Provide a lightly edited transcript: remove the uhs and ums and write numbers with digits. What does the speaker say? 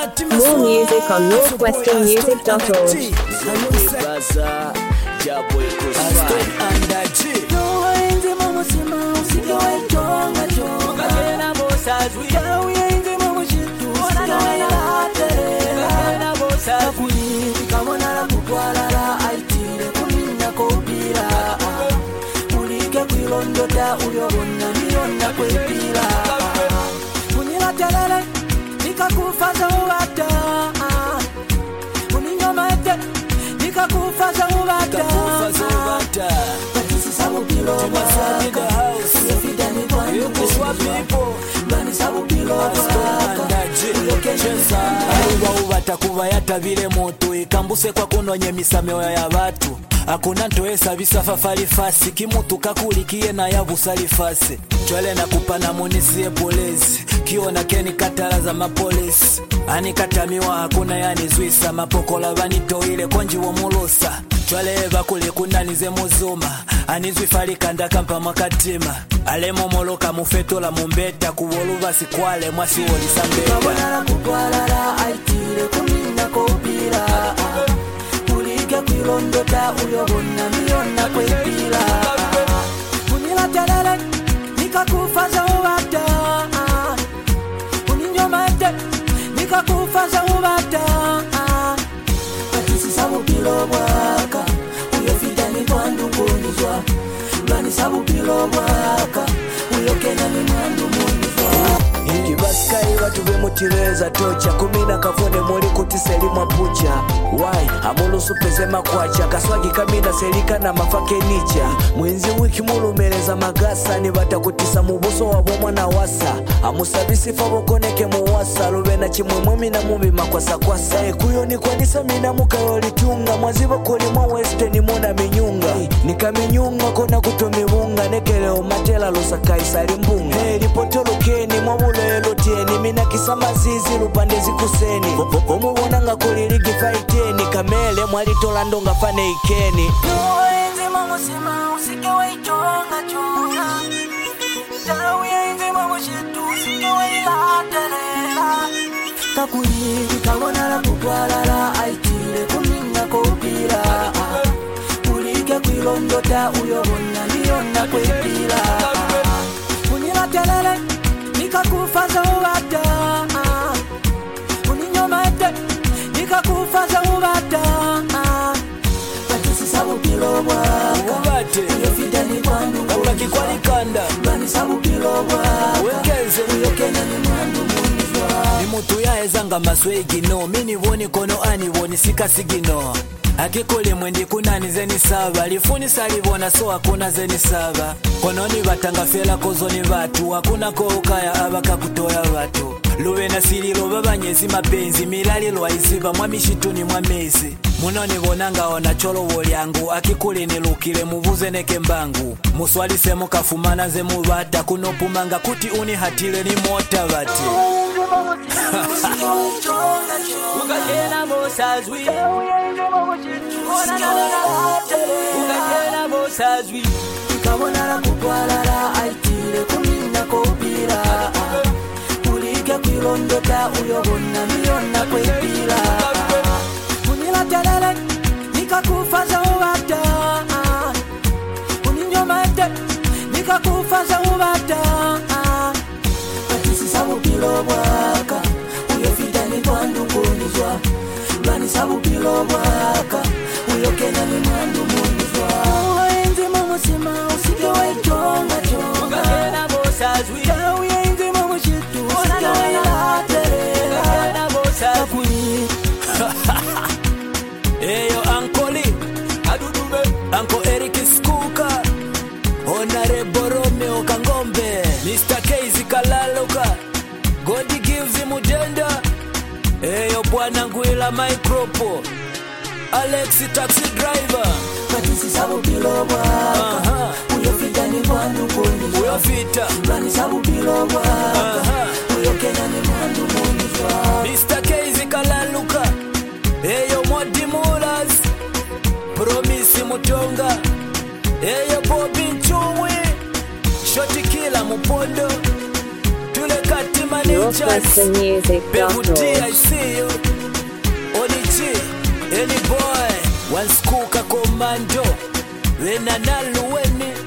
More music on northwesternmusic.org. Nikakufaza ubata uninyomete nikakufaza ubata batisi sabu bilo siyefidani kwa yuko bani sabu bilo aiwa ubata kuba yatabire moto ikambuse kwa kunonye misameo ya watu hakuna ntoesa bisafa falifasi kimutu kakulikie na yabusali fasi chwele na kupana munisie polisi kiona keni katala za mapolisi anikatamiwa hakuna yani zwisa mapokola vanitoile konji wo mulosa chwele bakule kunanize muzuma anizwifalika ndakampa makatima alemo moloka mufetola mumbeta kuwoluva sikwale mwasi wolisambeka kabonala kukwalala aitile kumina kopila ulike kwilondota uyobona miyona kwepila kunila telele nikakufaza ubata uninyomete nikakufaza ubata batisi sabu bilo bwaka uyofidani kwa ndukunizwa bani sabu bilo bwaka uyokenya ni mwandu munizwa Kibaskai watu bemutireza tocha kumina kafone muli kutiseli mwapucha why amulu supeze makwacha kaswagi kamina selika na mafake nicha mwenzi wiki mulu meleza magasa ni batakutisa mubuso wa mwana wasa amusabisi fabokoneke muwasa lubena chimwe mina mumbi makwasa kwasa kuyo ni kwa nisa mina mukayolitunga mwazibo kuli mwa western muna minyunga nikaminyunga kona kutomibunga nekele umatela lusa kaisari mbunga ripotolo keni mwabulelo tieni mina kisama zizi lupande zikuseni omubonanga kulirigi faiteni kamele mwalitola ndonga fane ikeni Nuenzi mamusima usikewa ichonga chonga Tawienzi mamushitu usikewa ilatelela Kakuliri kabonala kukwalala aitile kumina kopila Ulike kwilondota uyobona niyona kwepila Unila telele nikakufaza ubata uninyomete nikakufaza ubata batisi sabu bilo bwaka uyofidani kwandu kakikwalikanda bani sabu bilo bwaka wekeze uyokenya ni mwandu munizwa ni mutu yaezanga maswegino mini woni kono ani woni sikasigino akikole mwendi kunani zeni saba lifuni salibona so hakuna zeni saba kononi batanga fela kozoni batu hakuna koukaya abaka kutoya batu luwe na sililo babanyezi mapenzi milali lwaiziba mwamishituni mwamezi munoni bonanga ona cholo wolyangu akikule nilukile mubuze neke mbangu muswalise mukafumana ze mubata kunopumanga kuti uni hatile ni mota bati ukajena bosazwi ukajena bosazwi kabonala kukwalala aitile kumina kopila ulike kwilondota uyobona miyona kwepila unila telele nikakufaza ubata uninyomete nikakufaza ubata batisi sabu bilo bwaka uyofidani kwa ndukunizwa bani sabu bilo bwaka uyokenya ni mwandu munizwa uenzi mamusima usikewa ichonga chonga ukajena bosazwi uenzi mamushitu usikewa ilatelela ukajena bosazwi eyo ankoli adudume anko Eric Skuka Honorable Romeo Kangombe Mr. Casey Kalaloka God gives him ugenda eyo bwana nguila micropo Alex taxi driver batisi sabu bilo bwaka uyofidani kwa ndukunizwa uyofita bani sabu bilo bwaka uyokenya ni mwandu munizwa Mr. Casey Kalaluka eyo Modi Mulas Promise Mutonga eyo Bobby Chumwe Shoti kila mupondo tule kati managers northwesternmusic.org. Bevuti I see you Orlando Wena naluweni